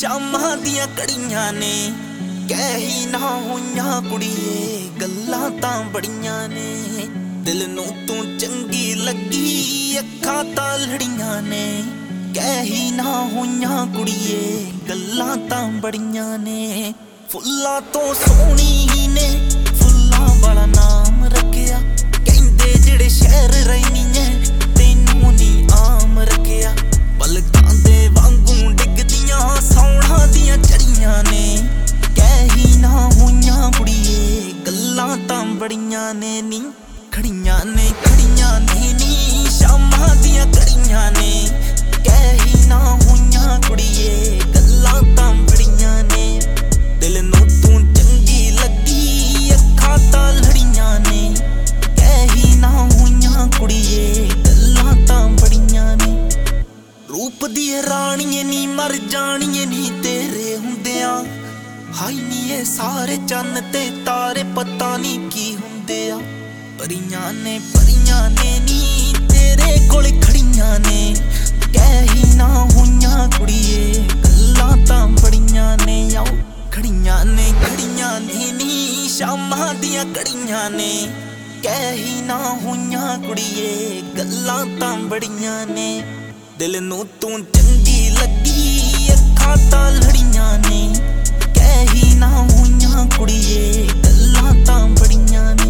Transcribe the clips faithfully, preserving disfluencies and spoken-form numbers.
शामां दियां कड़ियां ने कही ना होइयां कुड़िए गल्लां तां बड़ियां ने दिल नूं तू चंगी लगी अखां तां लड़ियां ने कही ना होइयां कुड़िए गल्लां तां बड़ियां ने फुल्लां तो सोहणी ने फुल्लां वाला नाम रखिया कहंदे जेड़े शहर रहनी है तैनूं नी आम रखिया पलकां दे वांगू डिगदियां सौणां दियां चड़ियां ने कही ना होइयां कुड़िए गल्लां तां बड़ियां ने नी खड़ियां ने खड़ियां ने नी शामां दियां कड़ियां ने कही ना होइयां कुड़िए गल्लां तां बड़ियां ने दिल नूं तू चंगी लगी अखां तां लड़ियां ने कही ना होइयां कुड़िए गल्लां तां बड़ियां ने रूप दी राणीए नी मर जाणीए नी तेरे हुंदियां हाय नी ये सारे चन्न ते तारे पता नी की हुंदे आ परियां ने परियां ने नी तेरे कोल खड़ियां ने कही ना होइयां कुड़िए गल्लां तां बड़ियां ने आओ खड़ियां ने खड़ियां ने नी शामां दियां कड़ियां ने कही ना होइयां कुड़िए गल्लां तां बड़ियां ने दिल नूं तू चंगी लगी अखां तां लड़ियां ने कही ना होइयां कुड़िए गल्लां तां बड़ियां ने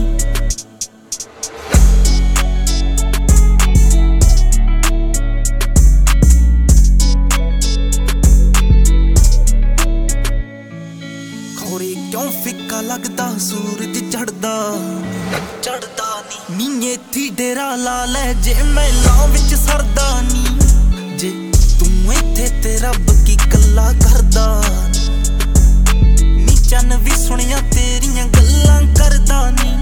क्यों फिक्का लगदा सूरज चढ़दा चढ़दा नी नी इत्थी डेरा ला लै जे महलां विच सरदा नी जे तू इत्थे ते रब की गल्लां करदा नी चन्न भी सुनिया तेरियां गल्लां करदा नी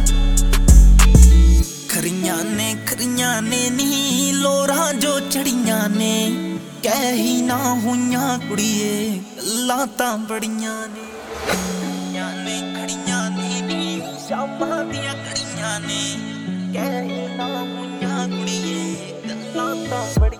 खरियां ने खरियां ने नी लोरां जो चढ़ियां ने कही ना होइयां कुड़िए गल्लां तां बड़ियां ने ने खड़ियां ने नी शामां दियां कड़ियां ने कही ना होइयां कुड़िए गल्लां तां बड़ियां